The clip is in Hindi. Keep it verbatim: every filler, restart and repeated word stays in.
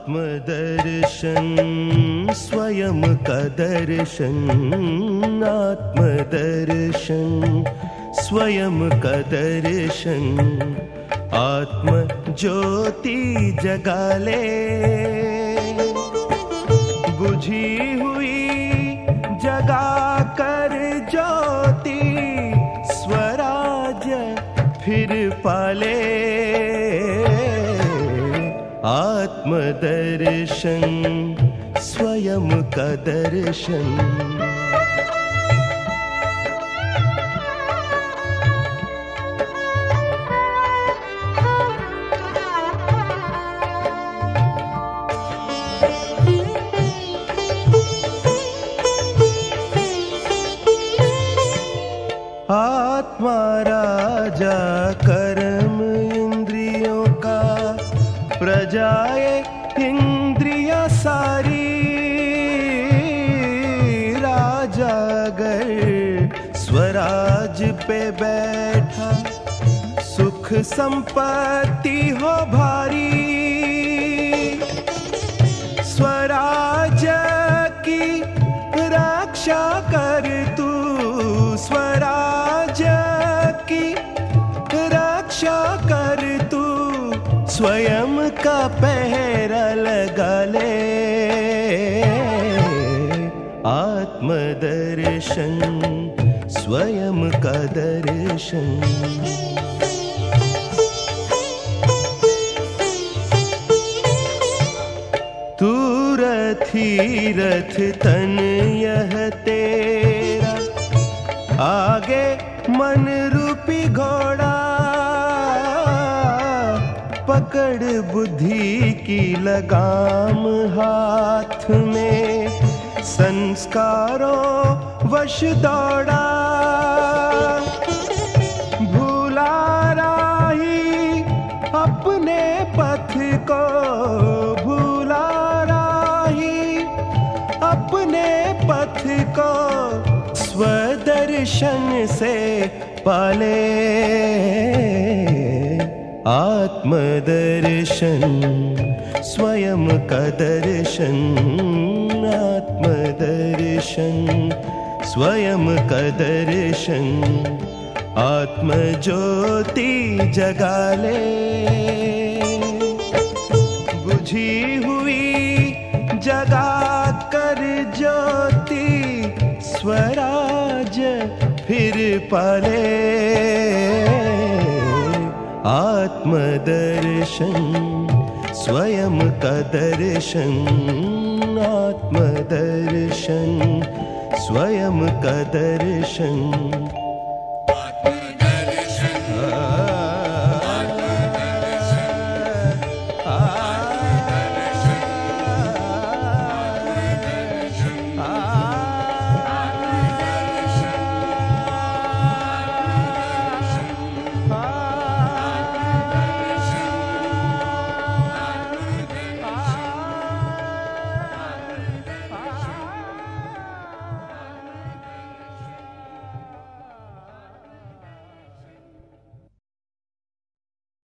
आत्मदर्शन स्वयं का दर्शन, आत्मदर्शन स्वयं का दर्शन, आत्म ज्योति जगा ले। बुझी हुई जगा कर ज्योति, स्वराज फिर पाले। आत्मदर्शन स्वयं का दर्शन। आत्मा राजा कर्म इंद्रियों का, प्रजाए इंद्रिया सारी। राजा अगर स्वराज पे बैठा, सुख संपत्ति हो भारी। स्वराज की रक्षा कर तू, स्वराज की रक्षा कर तू, स्वयं का पहरा लगा ले। आत्मदर्शन स्वयं का दर्शन। तू रथी रथ तन यह तेरा, आगे मन रूपी घोड़ा। पकड़ बुद्धि की लगाम हाथ में, संस्कारों वश दौड़ा। भूला राही अपने पथ को, भूला राही अपने पथ को, स्वदर्शन से पाले। आत्मदर्शन स्वयं का दर्शन, आत्मदर्शन स्वयं का दर्शन, आत्म ज्योति जगा ले। बुझी हुई जगा कर ज्योति, स्वराज फिर पाले। आत्मदर्शन स्वयं का दर्शन, आत्मदर्शन स्वयं का दर्शन।